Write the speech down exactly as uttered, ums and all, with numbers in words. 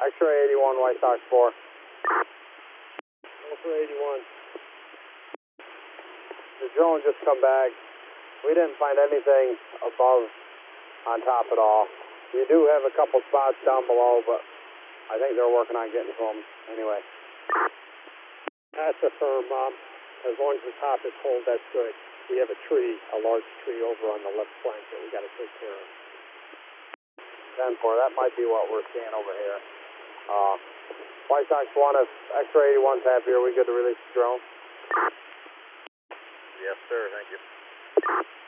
X-ray eighty-one, White Sox four. Over eighty-one. The drone just come back. We didn't find anything above on top at all. You do have a couple spots down below, but I think they're working on getting to them anyway. That's affirm, Mom. As long as the top is cold, that's good. We have a tree, a large tree over on the left flank that we got to take care of. ten four, that might be what we're seeing over here. Uh, White Sox one, if X-ray eighty-one's happy, are we good to release the drone? Yes, sir, thank you.